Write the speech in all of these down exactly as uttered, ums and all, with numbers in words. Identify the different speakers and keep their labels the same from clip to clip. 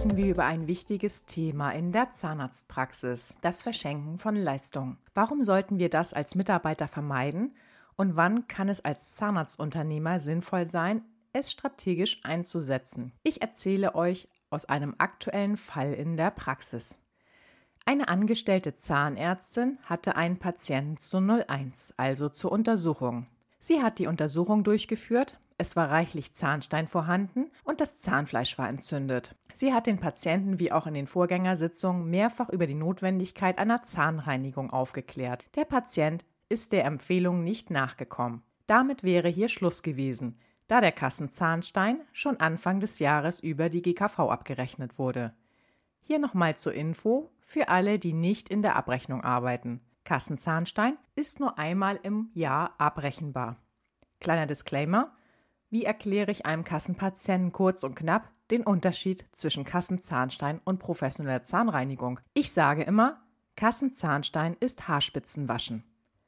Speaker 1: sprechen wir über ein wichtiges Thema in der Zahnarztpraxis, das Verschenken von Leistungen. Warum sollten wir das als Mitarbeiter vermeiden und wann kann es als Zahnarztunternehmer sinnvoll sein, es strategisch einzusetzen? Ich erzähle euch aus einem aktuellen Fall in der Praxis. Eine angestellte Zahnärztin hatte einen Patienten zu null eins, also zur Untersuchung. Sie hat die Untersuchung durchgeführt, es war reichlich Zahnstein vorhanden und das Zahnfleisch war entzündet. Sie hat den Patienten wie auch in den Vorgängersitzungen mehrfach über die Notwendigkeit einer Zahnreinigung aufgeklärt. Der Patient ist der Empfehlung nicht nachgekommen. Damit wäre hier Schluss gewesen, da der Kassenzahnstein schon Anfang des Jahres über die G K V abgerechnet wurde. Hier nochmal zur Info für alle, die nicht in der Abrechnung arbeiten. Kassenzahnstein ist nur einmal im Jahr abrechenbar. Kleiner Disclaimer: Wie erkläre ich einem Kassenpatienten kurz und knapp den Unterschied zwischen Kassenzahnstein und professioneller Zahnreinigung? Ich sage immer, Kassenzahnstein ist Haarspitzenwaschen.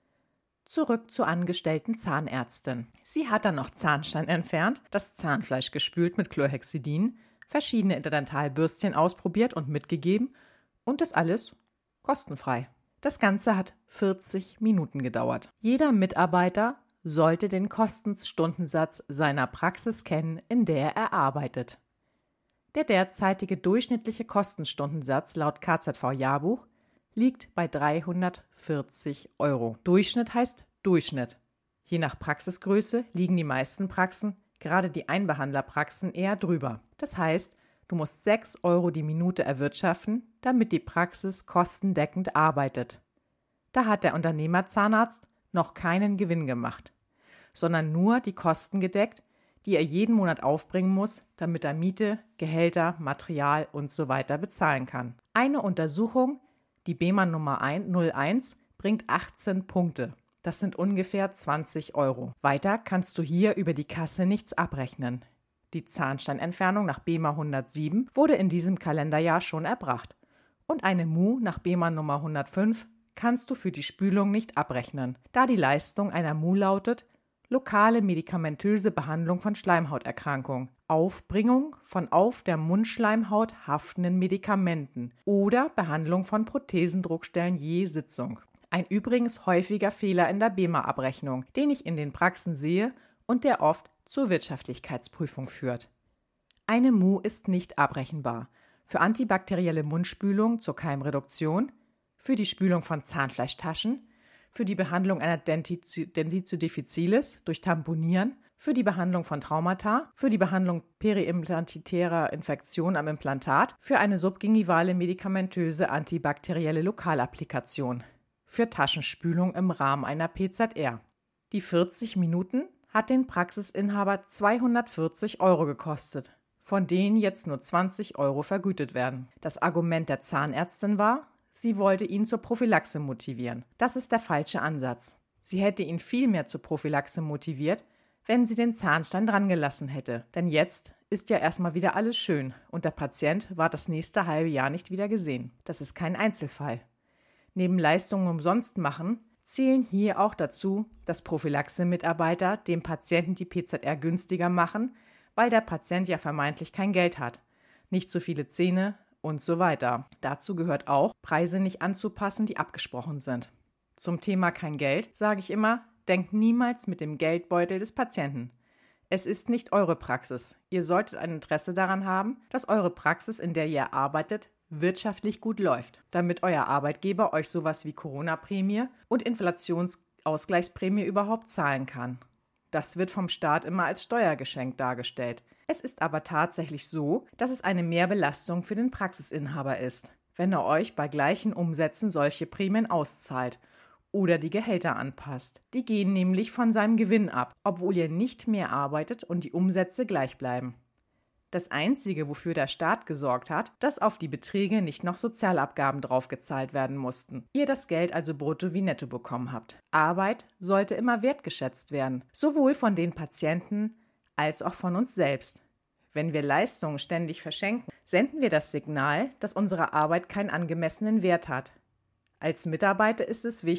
Speaker 1: Zurück zur angestellten Zahnärztin. Sie hat dann noch Zahnstein entfernt, das Zahnfleisch gespült mit Chlorhexidin, verschiedene Interdentalbürstchen ausprobiert und mitgegeben und das alles kostenfrei. Das Ganze hat vierzig Minuten gedauert. Jeder Mitarbeiter sollte den Kostenstundensatz seiner Praxis kennen, in der er arbeitet. Der derzeitige durchschnittliche Kostenstundensatz laut K Z V-Jahrbuch liegt bei dreihundertvierzig Euro. Durchschnitt heißt Durchschnitt. Je nach Praxisgröße liegen die meisten Praxen, gerade die Einbehandlerpraxen, eher drüber. Das heißt, du musst sechs Euro die Minute erwirtschaften, damit die Praxis kostendeckend arbeitet. Da hat der Unternehmerzahnarzt noch keinen Gewinn gemacht, sondern nur die Kosten gedeckt, die er jeden Monat aufbringen muss, damit er Miete, Gehälter, Material und so weiter bezahlen kann. Eine Untersuchung, die B E M A Nummer null eins, bringt achtzehn Punkte. Das sind ungefähr zwanzig Euro. Weiter kannst du hier über die Kasse nichts abrechnen. Die Zahnsteinentfernung nach B E M A hundertsieben wurde in diesem Kalenderjahr schon erbracht. Und eine M U nach B E M A Nummer hundertfünf kannst du für die Spülung nicht abrechnen, da die Leistung einer M U lautet: lokale medikamentöse Behandlung von Schleimhauterkrankung, Aufbringung von auf der Mundschleimhaut haftenden Medikamenten oder Behandlung von Prothesendruckstellen je Sitzung. Ein übrigens häufiger Fehler in der B E M A-Abrechnung, den ich in den Praxen sehe und der oft zur Wirtschaftlichkeitsprüfung führt. Eine M U ist nicht abrechenbar für antibakterielle Mundspülung zur Keimreduktion, für die Spülung von Zahnfleischtaschen, für die Behandlung einer Dentiz- Dentitio difficilis durch Tamponieren, für die Behandlung von Traumata, für die Behandlung periimplantitärer Infektion am Implantat, für eine subgingivale medikamentöse antibakterielle Lokalapplikation, für Taschenspülung im Rahmen einer P Z R. Die vierzig Minuten hat den Praxisinhaber zweihundertvierzig Euro gekostet, von denen jetzt nur zwanzig Euro vergütet werden. Das Argument der Zahnärztin war, sie wollte ihn zur Prophylaxe motivieren. Das ist der falsche Ansatz. Sie hätte ihn viel mehr zur Prophylaxe motiviert, wenn sie den Zahnstein dran gelassen hätte. Denn jetzt ist ja erstmal wieder alles schön und der Patient war das nächste halbe Jahr nicht wieder gesehen. Das ist kein Einzelfall. Neben Leistungen umsonst machen zählen hier auch dazu, dass Prophylaxe-Mitarbeiter dem Patienten die P Z R günstiger machen, weil der Patient ja vermeintlich kein Geld hat, nicht so viele Zähne und so weiter. Dazu gehört auch, Preise nicht anzupassen, die abgesprochen sind. Zum Thema kein Geld sage ich immer, denkt niemals mit dem Geldbeutel des Patienten. Es ist nicht eure Praxis. Ihr solltet ein Interesse daran haben, dass eure Praxis, in der ihr arbeitet, wirtschaftlich gut läuft, damit euer Arbeitgeber euch sowas wie Corona-Prämie und Inflationsausgleichsprämie überhaupt zahlen kann. Das wird vom Staat immer als Steuergeschenk dargestellt. Es ist aber tatsächlich so, dass es eine Mehrbelastung für den Praxisinhaber ist, wenn er euch bei gleichen Umsätzen solche Prämien auszahlt oder die Gehälter anpasst. Die gehen nämlich von seinem Gewinn ab, obwohl ihr nicht mehr arbeitet und die Umsätze gleich bleiben. Das Einzige, wofür der Staat gesorgt hat, dass auf die Beträge nicht noch Sozialabgaben draufgezahlt werden mussten. Ihr das Geld also brutto wie netto bekommen habt. Arbeit sollte immer wertgeschätzt werden, sowohl von den Patienten als auch von uns selbst. Wenn wir Leistungen ständig verschenken, senden wir das Signal, dass unsere Arbeit keinen angemessenen Wert hat. Als Mitarbeiter ist es wichtig,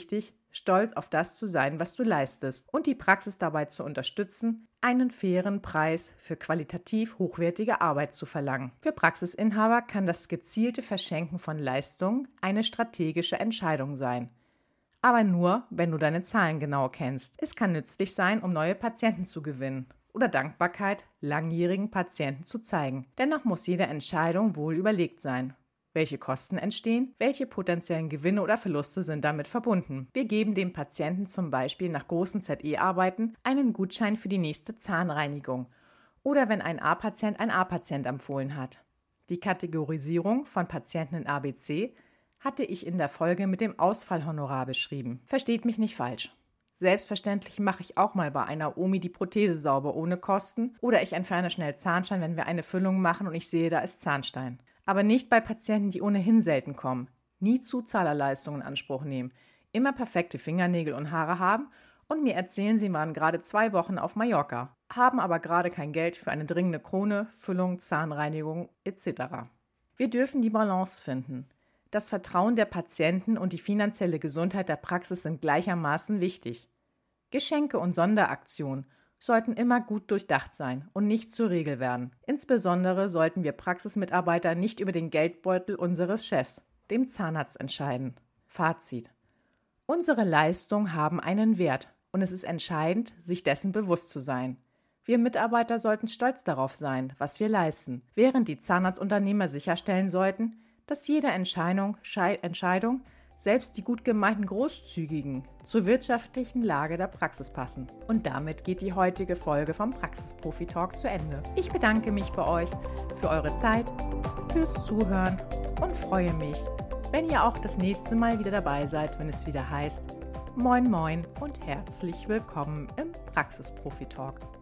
Speaker 1: stolz auf das zu sein, was du leistest und die Praxis dabei zu unterstützen, einen fairen Preis für qualitativ hochwertige Arbeit zu verlangen. Für Praxisinhaber kann das gezielte Verschenken von Leistungen eine strategische Entscheidung sein. Aber nur, wenn du deine Zahlen genau kennst. Es kann nützlich sein, um neue Patienten zu gewinnen oder Dankbarkeit langjährigen Patienten zu zeigen. Dennoch muss jede Entscheidung wohl überlegt sein. Welche Kosten entstehen? Welche potenziellen Gewinne oder Verluste sind damit verbunden? Wir geben dem Patienten zum Beispiel nach großen Z E-Arbeiten einen Gutschein für die nächste Zahnreinigung oder wenn ein A-Patient ein A-Patient empfohlen hat. Die Kategorisierung von Patienten in A B C hatte ich in der Folge mit dem Ausfallhonorar beschrieben. Versteht mich nicht falsch. Selbstverständlich mache ich auch mal bei einer Omi die Prothese sauber ohne Kosten oder ich entferne schnell Zahnstein, wenn wir eine Füllung machen und ich sehe, da ist Zahnstein. Aber nicht bei Patienten, die ohnehin selten kommen, nie Zuzahlerleistungen in Anspruch nehmen, immer perfekte Fingernägel und Haare haben und mir erzählen, sie waren gerade zwei Wochen auf Mallorca, haben aber gerade kein Geld für eine dringende Krone, Füllung, Zahnreinigung et cetera. Wir dürfen die Balance finden. Das Vertrauen der Patienten und die finanzielle Gesundheit der Praxis sind gleichermaßen wichtig. Geschenke und Sonderaktionen sollten immer gut durchdacht sein und nicht zur Regel werden. Insbesondere sollten wir Praxismitarbeiter nicht über den Geldbeutel unseres Chefs, dem Zahnarzt, entscheiden. Fazit: Unsere Leistungen haben einen Wert und es ist entscheidend, sich dessen bewusst zu sein. Wir Mitarbeiter sollten stolz darauf sein, was wir leisten, während die Zahnarztunternehmer sicherstellen sollten, dass jede Entscheidung, Schei- Entscheidung selbst die gut gemeinten Großzügigen, zur wirtschaftlichen Lage der Praxis passen. Und damit geht die heutige Folge vom Praxisprofi-Talk zu Ende. Ich bedanke mich bei euch für eure Zeit, fürs Zuhören und freue mich, wenn ihr auch das nächste Mal wieder dabei seid, wenn es wieder heißt Moin Moin und herzlich willkommen im Praxisprofi-Talk.